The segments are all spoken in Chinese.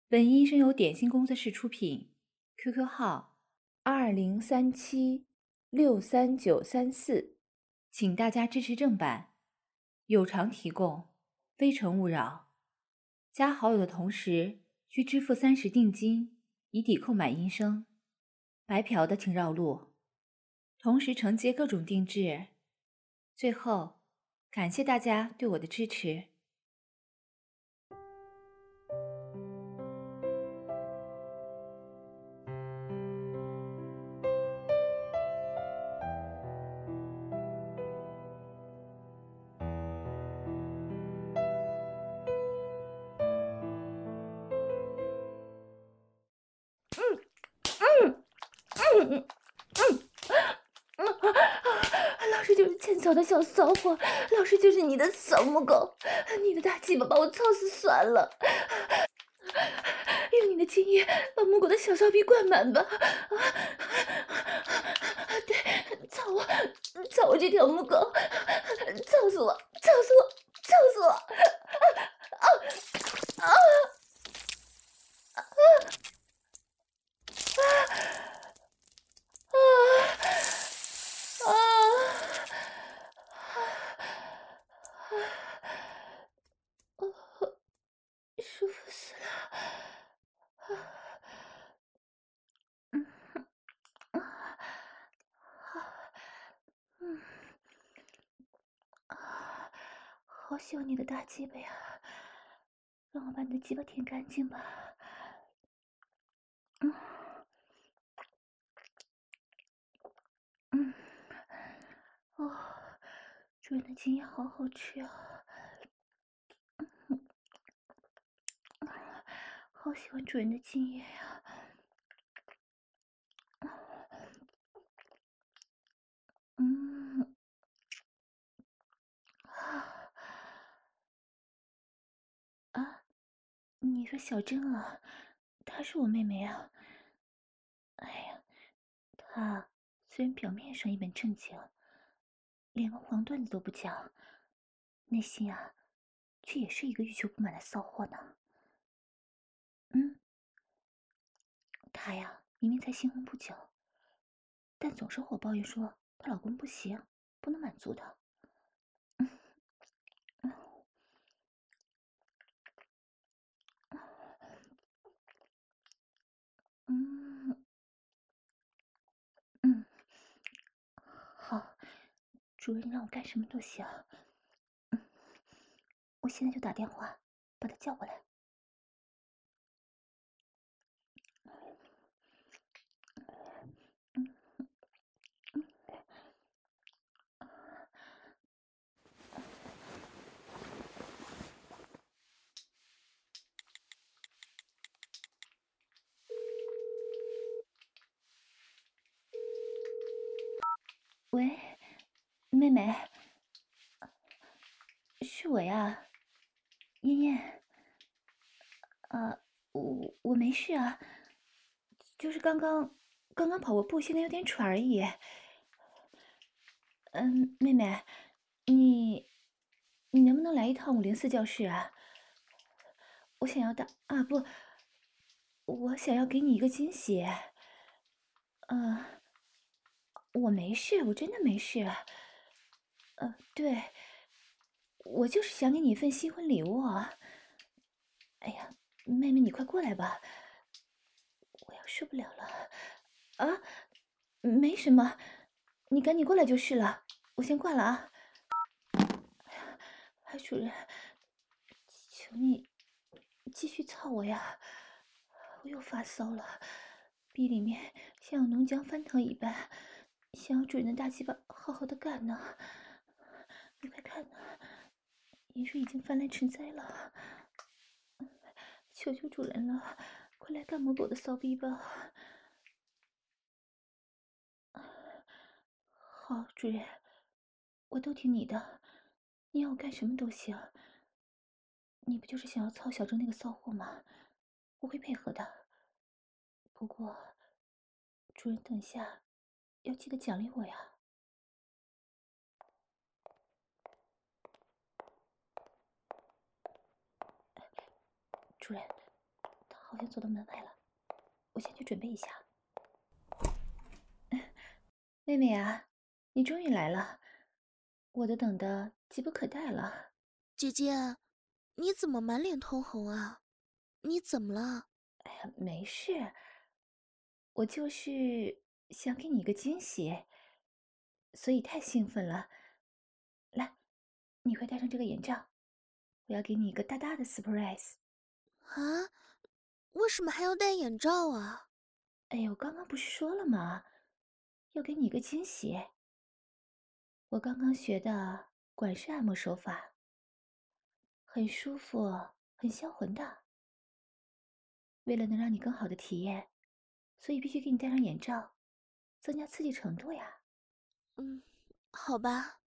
本音声由点心工作室出品，QQ 号2037639934，请大家支持正版，有偿提供，非诚勿扰。加好友的同时需支付30定金，以抵购买音声。白嫖的请绕路，同时承接各种定制。最后，感谢大家对我的支持。 老师就是欠操的小骚货，老师就是你的小母狗，你的大鸡巴把我操死算了，用你的精液把母狗的小骚逼灌满吧！对，操我这条母狗，操死我，操死我，操死我！舒服死了！好喜欢你的大鸡巴呀！让我把你的鸡巴舔干净吧。哦，主人的精液好好吃啊！好喜欢主人的精液呀！啊，你说小珍啊，她是我妹妹啊。哎呀，她虽然表面上一本正经，连个黄段子都不讲，内心啊，却也是一个欲求不满的骚货呢。她呀，明明才新婚不久，但总是和我抱怨说她老公不行，不能满足她。嗯嗯，好，主人让我干什么都行。我现在就打电话把他叫过来。喂，妹妹，是我呀，燕燕。我没事啊，就是刚刚跑过步，现在有点喘而已。妹妹，你能不能来一趟504教室啊？我想要不，我想要给你一个惊喜。我没事，我真的没事。对，我就是想给你一份新婚礼物啊。哎呀，妹妹，你快过来吧，我要受不了了。啊，没什么，你赶紧过来就是了。我先挂了啊。主人，求你继续操我呀！我又发骚了，逼里面像有浓浆翻腾一般，想要主人的大鸡巴好好的干呢。你快看呐，盐水已经泛滥成灾了！求求主人了，快来干母狗的骚逼吧！好，主人，我都听你的，你要我干什么都行。你不就是想要操小郑那个骚货吗？我会配合的。不过，主人等下要记得奖励我呀。主人，他好像走到门外了，我先去准备一下。妹妹啊，你终于来了，我都等得急不可待了。 姐姐，你怎么满脸通红啊？你怎么了？ 哎呀，没事，我就是想给你一个惊喜，所以太兴奋了。来，你快戴上这个眼罩，我要给你一个大大的 surprise。 啊？为什么还要戴眼罩啊？ 哎呀，我刚刚不是说了吗？要给你一个惊喜。我刚刚学的管式按摩手法，很舒服，很销魂的。为了能让你更好的体验，所以必须给你戴上眼罩，增加刺激程度呀。 嗯，好吧。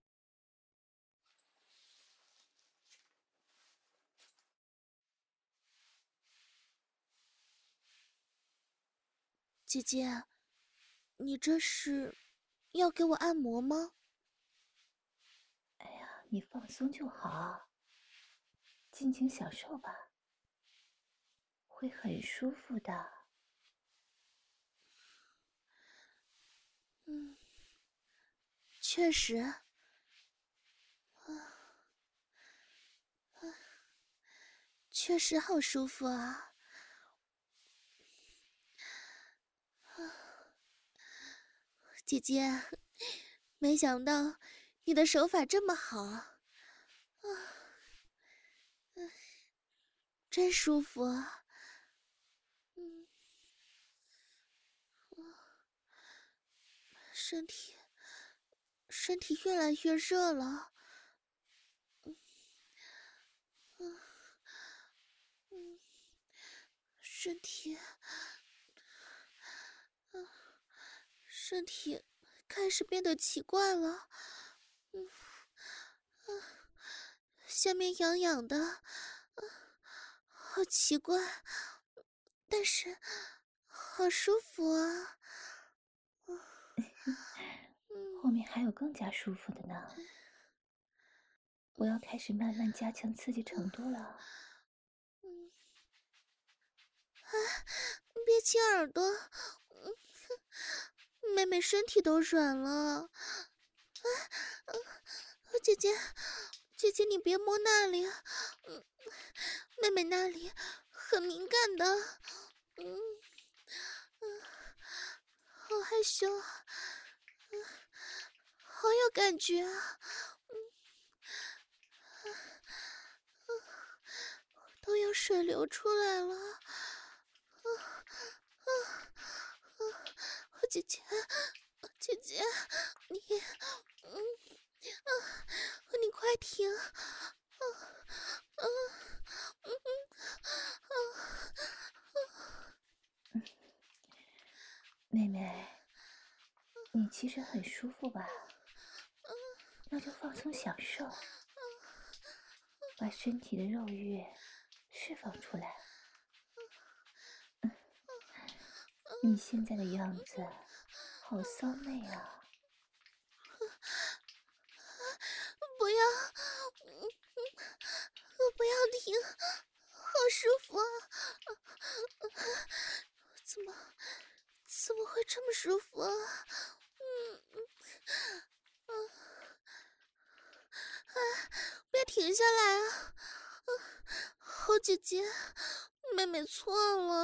姐姐，你这是要给我按摩吗？ 哎呀，你放松就好，尽情享受吧，会很舒服的。 嗯，确实。确实好舒服啊！姐姐，没想到你的手法这么好啊！真舒服啊！身体越来越热了。身体，身体开始变得奇怪了。下面痒痒的，好奇怪，但是好舒服啊！ 后面还有更加舒服的呢。我要开始慢慢加强刺激程度了。 别亲耳朵，妹妹身体都软了。姐姐，姐姐你别摸那里，妹妹那里很敏感的。好害羞啊，好有感觉啊，都有水流出来了。姐姐，姐姐，你，你快停！ 妹妹，你其实很舒服吧？那就放松享受，把身体的肉欲释放出来。你现在的样子好骚媚啊！ 不要，不要停，好舒服啊！怎么会这么舒服啊？别停下来啊！好姐姐，妹妹错了，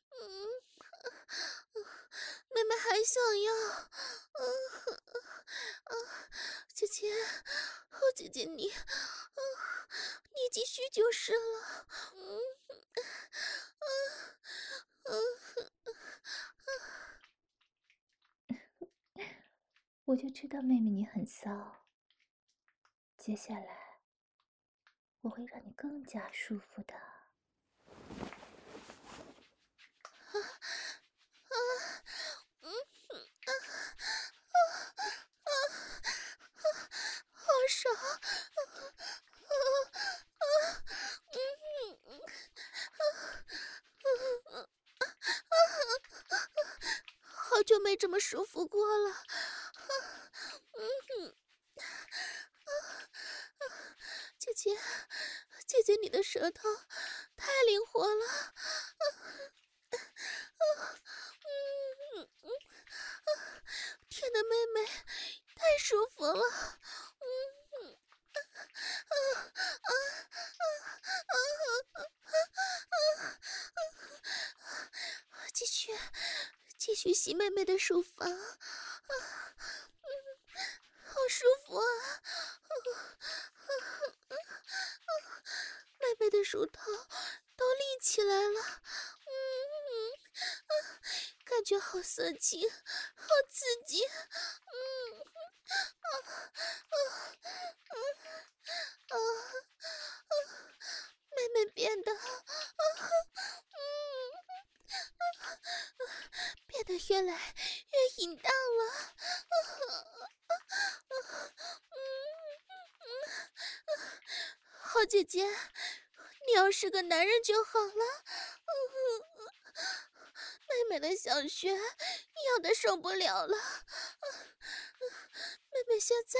妹妹还想要，姐姐，姐姐你继续就是了， 我就知道妹妹你很骚。接下来我会让你更加舒服的。 好爽！好久没这么舒服过了。姐姐，姐姐，你的舌头太灵活了。 继续洗妹妹的乳房，好舒服啊！妹妹的乳头都立起来了，感觉好色情，好刺激，妹妹变得，变得越来越淫荡了，好姐姐，你要是个男人就好了。妹妹的小穴要的受不了了，妹妹现在，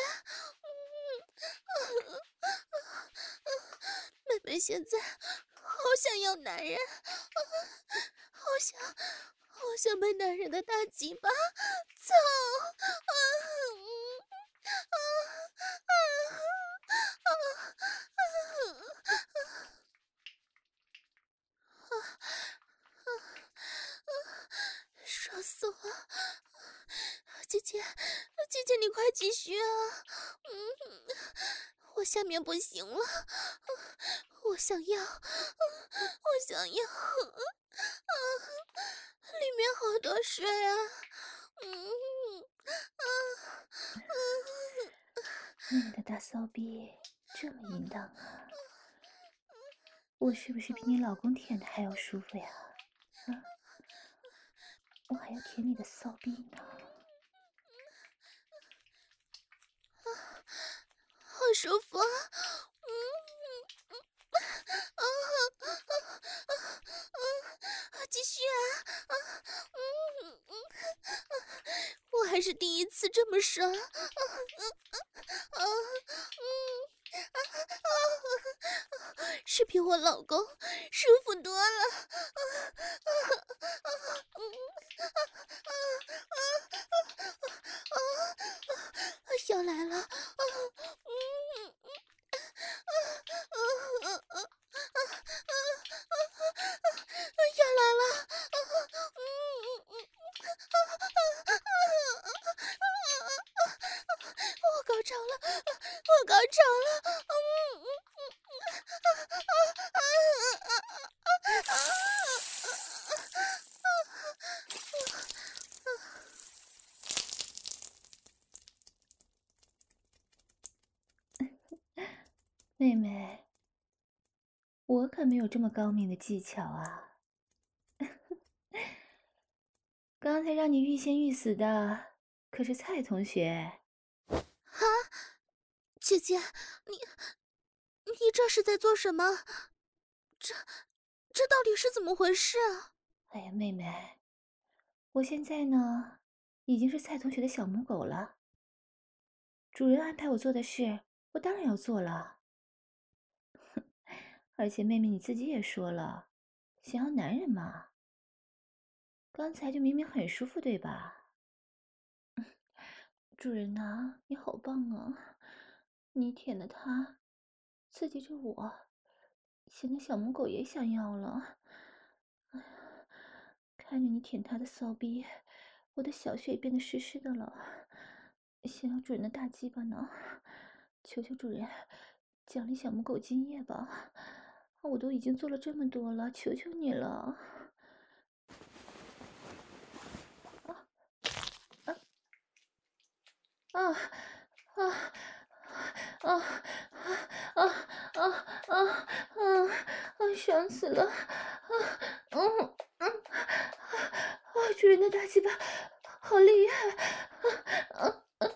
妹妹现在好想要男人，好想被男人的大鸡巴操！爽死我了！姐姐，姐姐，你快继续啊！我下面不行了，我想要，里面好多水啊！ 妹妹的大骚逼这么淫荡啊！我是不是比你老公舔的还要舒服呀？我还要舔你的骚逼呢！ 好舒服啊！继续啊！我还是第一次这么爽！是比我老公舒服多了。要来了！要来了！我高潮了！我高潮了！ 妹妹，我可没有这么高明的技巧啊！刚才让你欲仙欲死的可是蔡同学。 啊，姐姐，你这是在做什么？这到底是怎么回事啊？ 哎呀，妹妹，我现在呢，已经是蔡同学的小母狗了。主人安排我做的事，我当然要做了。而且妹妹你自己也说了，想要男人嘛。刚才就明明很舒服，对吧？主人呐，你好棒啊！你舔的它，刺激着我，现在小母狗也想要了。哎呀，看着你舔它的骚逼，我的小穴也变得湿湿的了。想要主人的大鸡巴呢，求求主人奖励小母狗精液吧！我都已经做了这么多了，求求你了！啊啊啊啊啊啊啊啊！爽死了！主人的大鸡巴好厉害！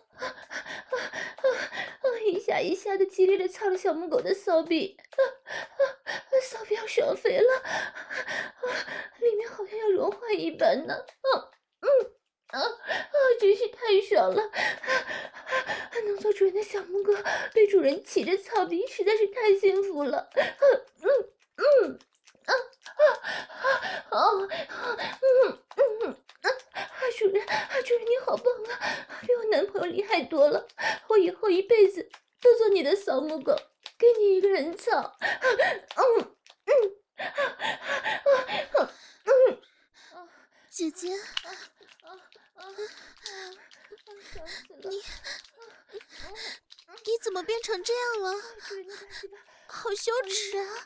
一下一下的激烈的操了小母狗的骚逼，骚逼要爽肥了，里面好像要融化一般呢。真是太爽了！能做主人的小母狗被主人骑着操逼，实在是太幸福了。主人你好棒啊，比我男朋友厉害多了。我以后一辈子都做你的小母狗，给你一个人操。 姐姐， 爽死了！ 你怎么变成这样了？ 主人的大鸡巴， 好羞耻啊！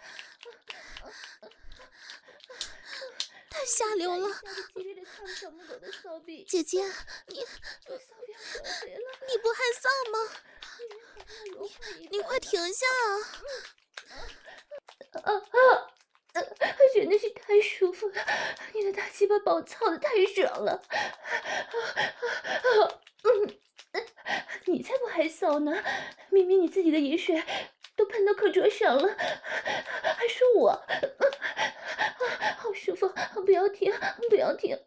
太下流了！ 一下子激烈的操小母狗的骚逼， 姐姐， 我骚逼要小肥了， 你不害臊吗？你快停下啊！ 真的是太舒服了，你的大鸡巴把我操的太爽了。你才不害臊呢！明明你自己的饮水都喷到课桌上了，还说我，好舒服，不要停，不要停，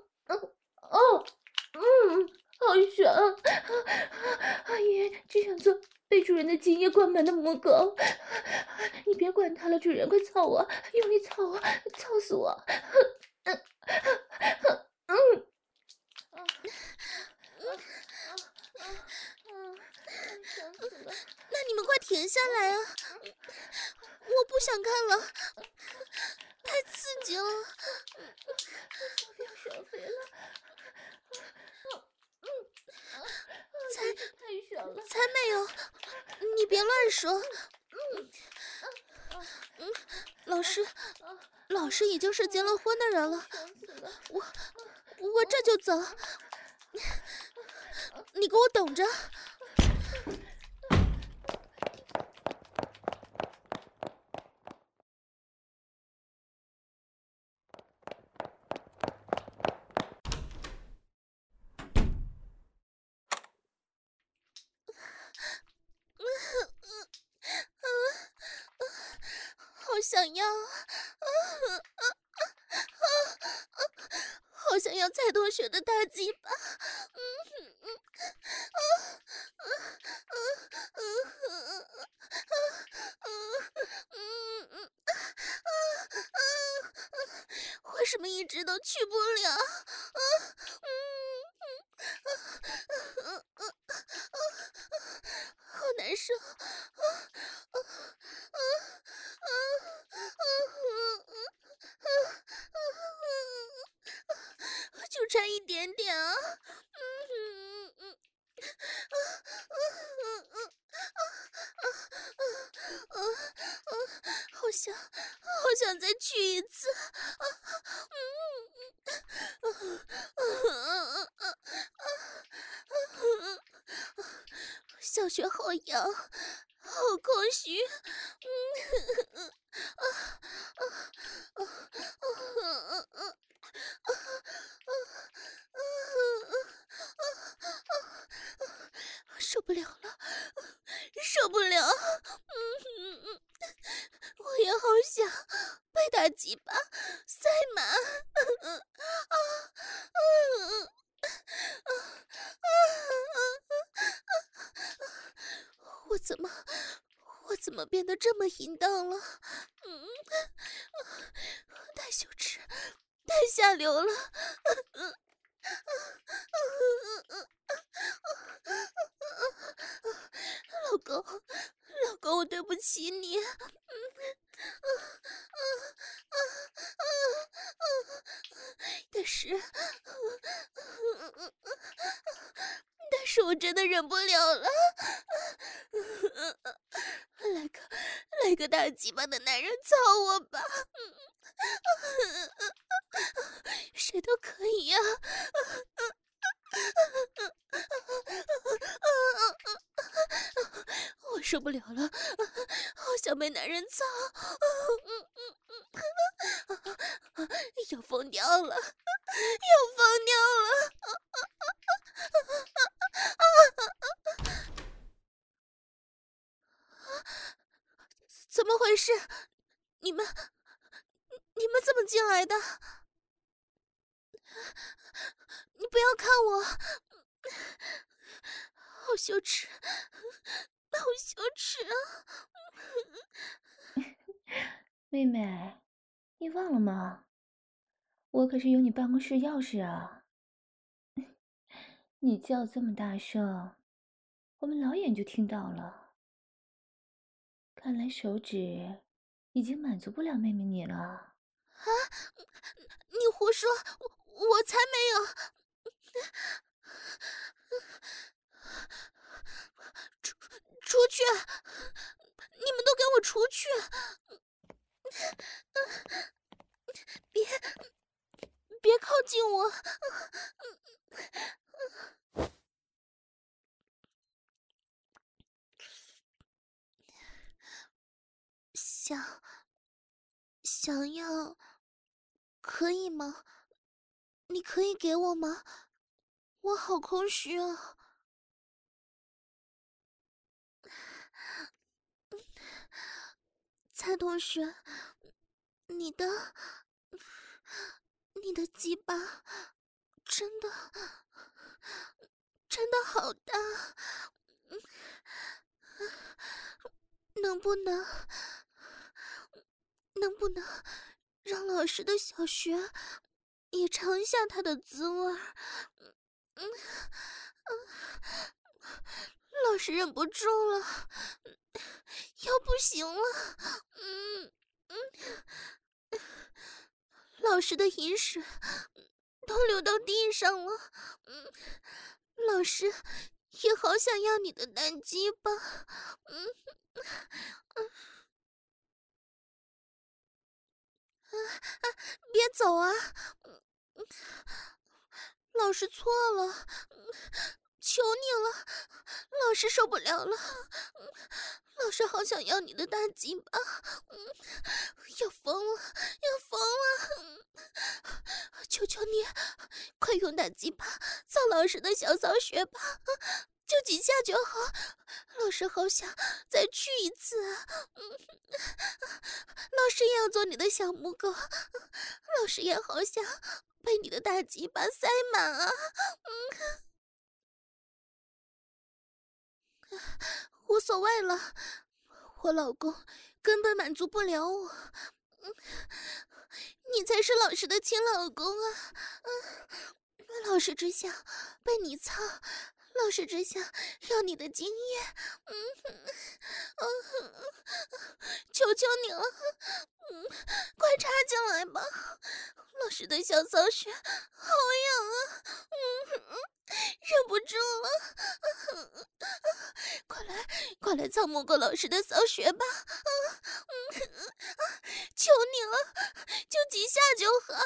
好爽！阿姨只想做被主人的精液灌满的母狗。你别管它了，主人，快操我，用力操我，操死我！爽死了！ 那你们快停下来啊！我不想看了，太刺激了。 小肥了，太爽了！ 才没有！你别乱说。老师已经是结了婚的人了，我这就走，你给我等着。好想要，好想要蔡同学的大鸡巴。为什么一直都去不了？好难受。就差一点点啊！好想再去一次。小穴好痒，好空虚。受不了了，受不了！我也好想被大鸡巴塞满。我怎么变得这么淫荡了？太羞耻，太下流了！老公，我对不起你。但是我真的忍不了了。来个大鸡巴的男人操我吧。谁都可以呀。我受不了了，好想被男人操。要疯掉了，要疯掉了！怎么回事？你们怎么进来的？你不要看我，好羞耻，好羞耻啊！ 妹妹，你忘了吗？我可是有你办公室钥匙啊！你叫这么大声，我们老远就听到了。看来手指已经满足不了妹妹你了。 啊！你胡说，我才没有！ 出去！你们都给我出去！别靠近我！想要，可以吗？你可以给我吗？我好空虚啊！蔡同学，你的鸡巴真的好大，能不能让老师的小穴也尝一下它的滋味？老师忍不住了，要不行了。老师的饮水都流到地上了。老师也好想要你的蛋鸡巴。别走啊！老师错了，求你了，老师受不了了，老师好想要你的大鸡巴，要疯了，要疯了！求求你，快用大鸡巴操老师的小骚穴吧，就几下就好，老师好想再去一次啊！老师也要做你的小母狗，老师也好想被你的大鸡巴塞满啊！无所谓了，我老公根本满足不了我，你才是老师的亲老公啊！老师只想被你操，老师只想要你的精液，求求你了，快插进来吧，老师的小骚穴好痒啊，忍不住了，快来操母狗老师的骚穴吧，求你了，就几下就好，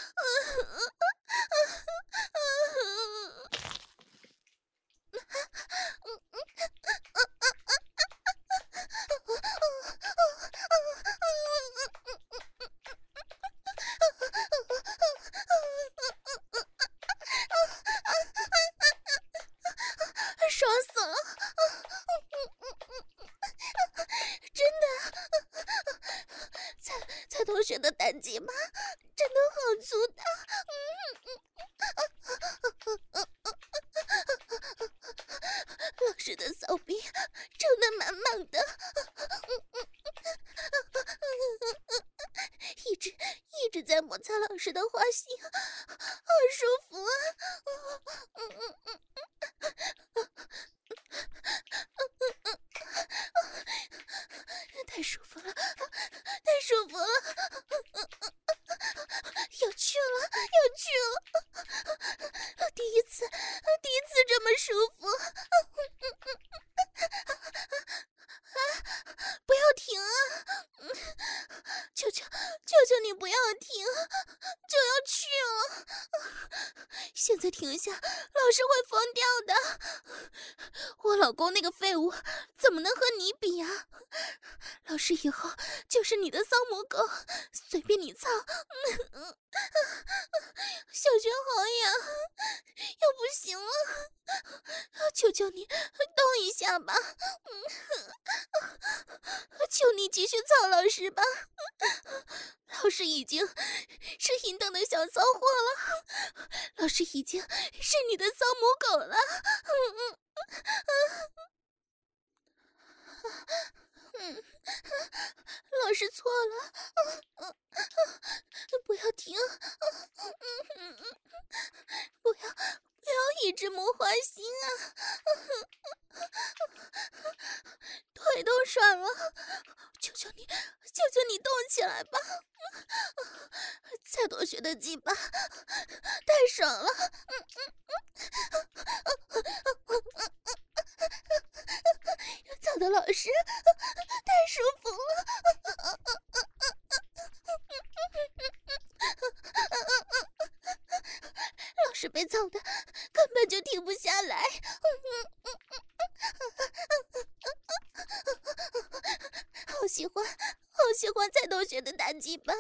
爽死了！真的，蔡同学的蛋鸡巴真的好粗大，老师的骚逼撑得满满的，一直在摩擦老师的花心，好舒服啊！太舒服了，太舒服了，要去了，要去了！第一次这么舒服！不要停啊！求求你不要停，就要去了！现在停下，老师会疯掉的！我老公那个废物怎么能和你比啊？老师以后就是你的骚母狗，随便你操！小穴好痒，要不行了，求求你动一下吧！求你继续操老师吧！老师已经是淫荡的小骚货了，老师已经是你的骚母狗了。老师错了，不要停，不要一直摸花心啊！腿都软了，求求你动起来吧！蔡同学的鸡巴太爽了， 操的老师太舒服了。老师被操的根本就停不下来。好喜欢，好喜欢蔡同学的大鸡巴。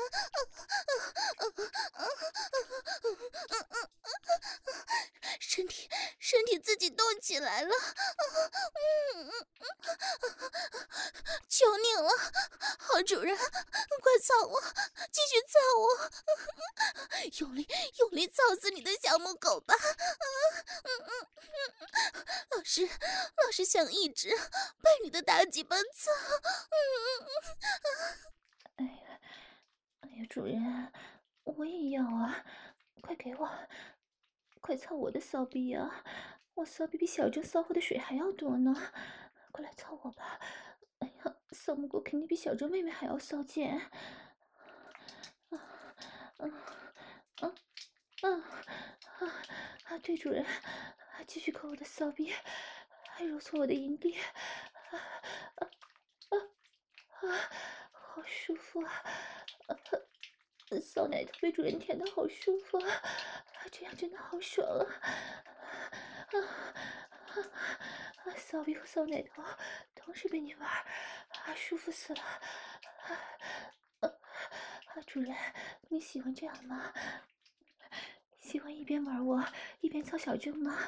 身体自己动起来了。求你了，好主人，快操我，继续操我，用力操死你的小母狗吧。老师想一直被你的大鸡巴操。 哎呀，主人，我也要啊！快给我，快操我的骚逼啊！我骚逼比小郑骚货的水还要多呢！快来操我吧！哎呀，骚母狗肯定比小郑妹妹还要骚贱！对，主人，继续抠我的骚逼，还揉搓我的阴蒂，好舒服啊！骚奶头被主人舔得好舒服啊！这样真的好爽啊！骚逼和骚奶头同时被你玩，舒服死了！主人，你喜欢这样吗？喜欢一边玩我一边操小郑吗？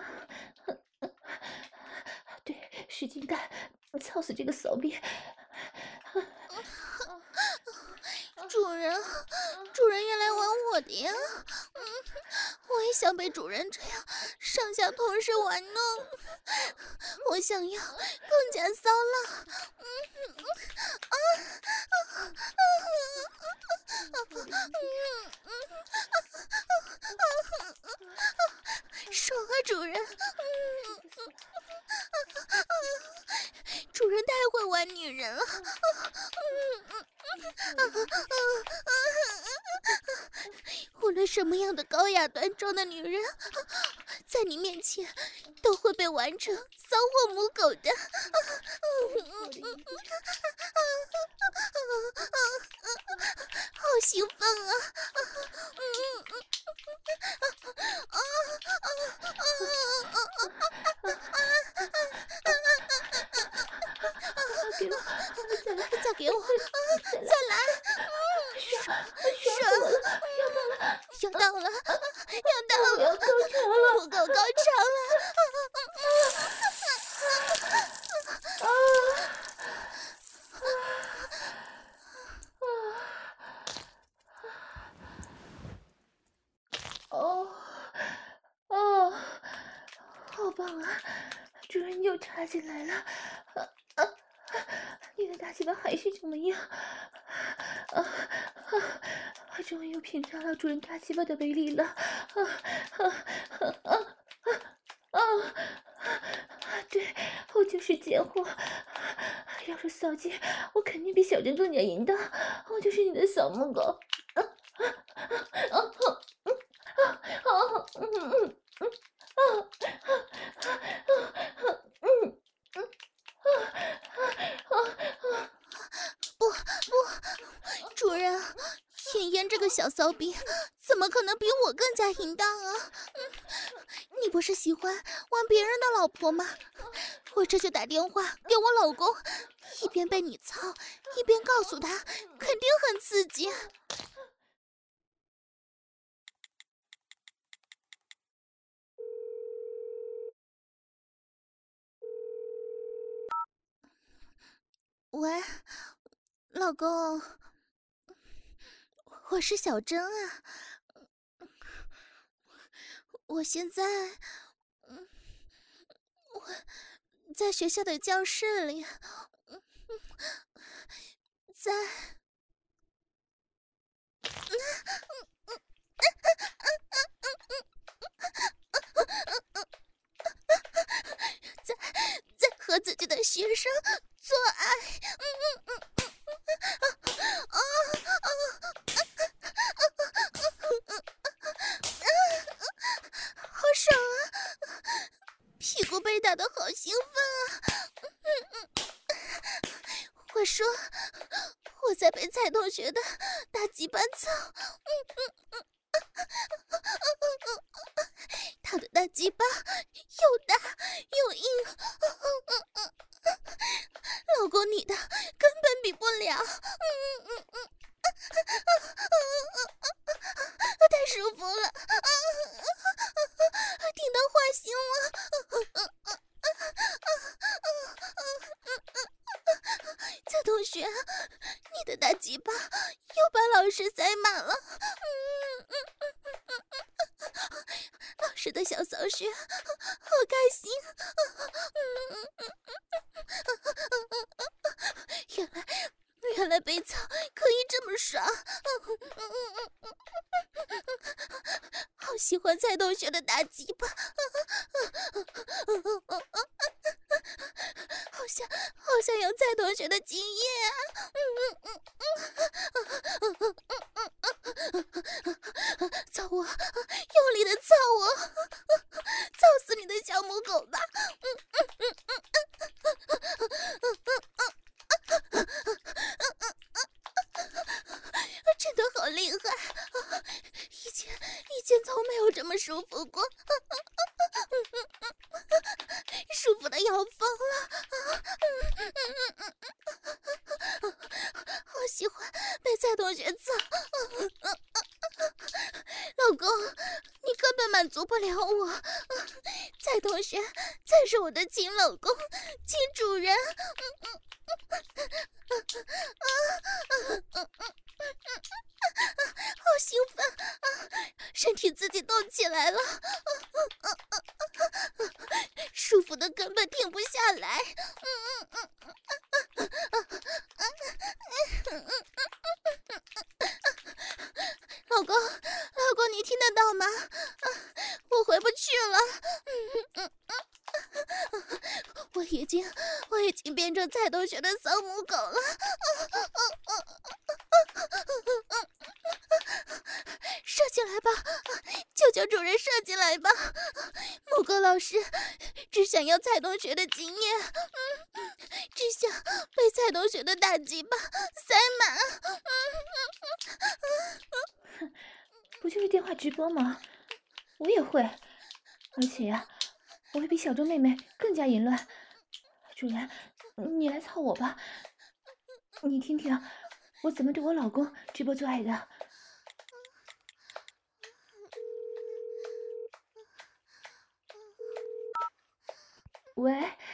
对，使劲干，操死这个骚逼！ 主人也来玩我的呀。我也想被主人这样上下同时玩弄，我想要更加骚浪。爽啊，主人！主人太会玩女人了。无论什么样的高雅端庄的女人，在你面前都会被玩成骚货母狗的。好兴奋啊！再给我，再来！爽！要到了！ 我要高潮了！ 母狗高潮了！ 好棒啊！主人又插进来了，你的大鸡巴还是这么硬，终于又品尝到主人大鸡巴的威力了，对，我就是贱货，要说骚劲，我肯定比小郑更加淫荡，我就是你的小母狗。 不，主人，妍妍这个小骚逼怎么可能比我更加淫荡啊？你不是喜欢玩别人的老婆吗？我这就打电话给我老公，一边被你操，一边告诉他，肯定很刺激。喂，老公，我是小珍啊，我现在，我在学校的教室里，在和自己的学生做爱，好爽啊！ 打得好兴奋啊！我说，我在被蔡同学的大鸡巴操，他的大鸡巴又大又硬，老公你的根本比不了，太舒服了，听到花心了。蔡同学，你的大鸡巴又把老师塞满了，老师的小骚穴好开心，原来被操可以这么爽，好喜欢蔡同学的大鸡巴，好想有蔡同学的经验啊！操我，用力的操我，操死你的小母狗吧！真的好厉害，以前从没有这么舒服过，舒服的要疯了，好喜欢被蔡同学操，老公，你根本满足不了我，蔡同学才是我的亲老公、亲主人。好兴奋，身体自己动起来了，舒服的根本停不下来。老公，你听得到吗？我回不去了。我已经变成蔡同学的骚母狗了。射进来吧，求求主人射进来吧！母狗老师只想要蔡同学的经验，只想被蔡同学的大鸡巴塞满。 不就是电话直播吗？我也会，而且呀，我会比小周妹妹更加淫乱。主人，你来操我吧，你听听我怎么对我老公直播做爱的。喂，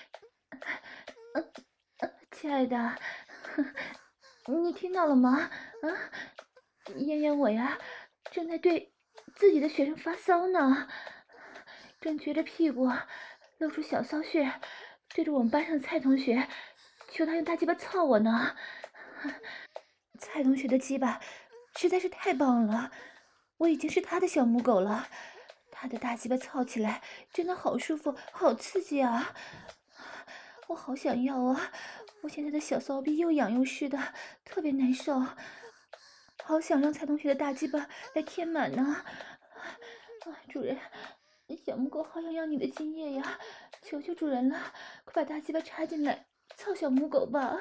亲爱的，你听到了吗？妍妍，我呀，正在对自己的学生发骚呢，正撅着屁股，露出小骚穴，对着我们班上的蔡同学，求他用大鸡巴操我呢。蔡同学的鸡巴实在是太棒了，我已经是他的小母狗了。他的大鸡巴操起来真的好舒服，好刺激啊！我好想要啊！我现在的小骚逼又痒又湿的，特别难受，好想让蔡同学的大鸡巴来填满呢。主人，小母狗好想要你的精液呀！求求主人了，快把大鸡巴插进来，操小母狗吧！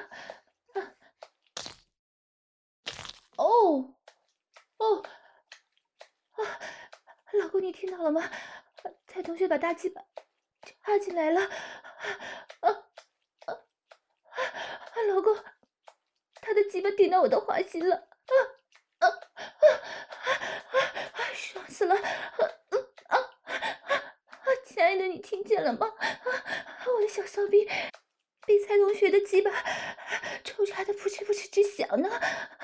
老公，你听到了吗？蔡同学把大鸡巴插进来了。老公，他的鸡巴顶到我的花心了。爽死了！亲爱的，你听见了吗？我的小骚逼被蔡同学的鸡巴抽插的扑哧扑哧直响呢。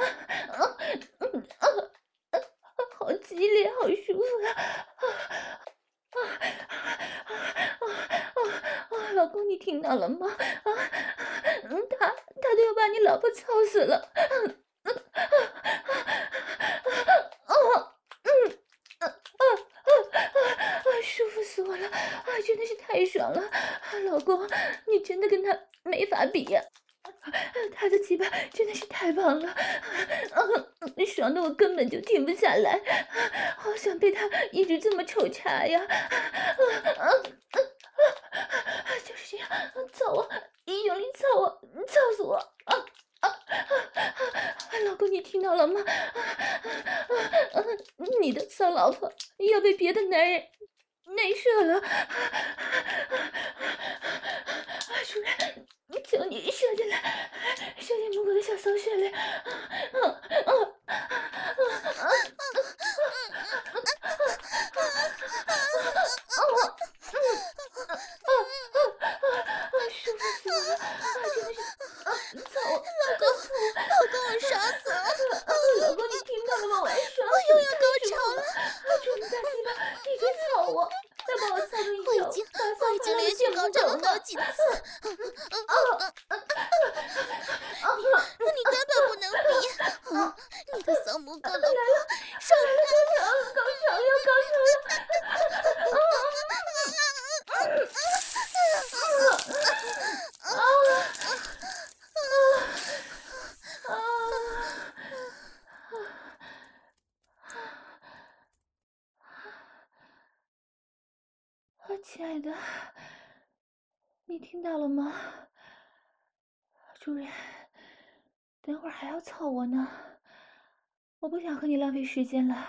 好激烈，好舒服老公，你听到了吗？他都要把你老婆操死了。舒服死我了！真的是太爽了！老公，你真的跟他没法比呀！他的鸡巴真的是太棒了，爽的我根本就停不下来，好想被他一直这么抽插呀！ 操我，用力操我，操死我！老公，你听到了吗？你的骚老婆要被别的男人内射了！主人，求你射进来，射进母狗的小骚穴里！舒服死我了！真的是，操我！ 老公，我爽死了！ 老公，你听到了吗？我要爽我又要高潮了！ 主人大鸡巴，一直操我！再把我操成一条我已经连续高潮了好几次。你根本不能比！你的骚母狗老婆，爽死了！ 高潮了！亲爱的，你听到了吗？主人，等会儿还要操我呢，我不想和你浪费时间了。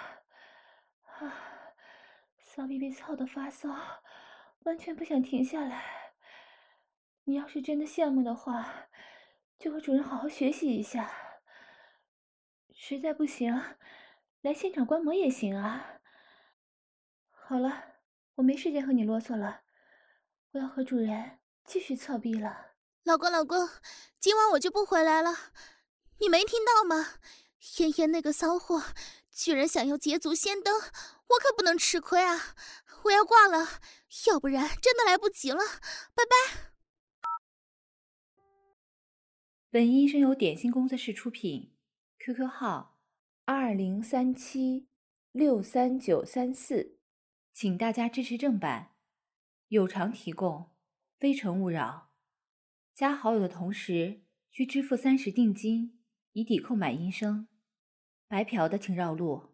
骚逼被操得发骚，完全不想停下来。你要是真的羡慕的话，就和主人好好学习一下。实在不行，来现场观摩也行啊。好了，我没时间和你啰嗦了，我要和主人继续操逼了。 老公，今晚我就不回来了。你没听到吗？妍妍那个骚货居然想要捷足先登，我可不能吃亏啊！我要挂了，要不然真的来不及了。拜拜。 本音声由点心工作室出品 ，QQ 号2037639934，请大家支持正版，有偿提供，非诚勿扰。加好友的同时需支付30定金，以抵购买音声。白嫖的请绕路。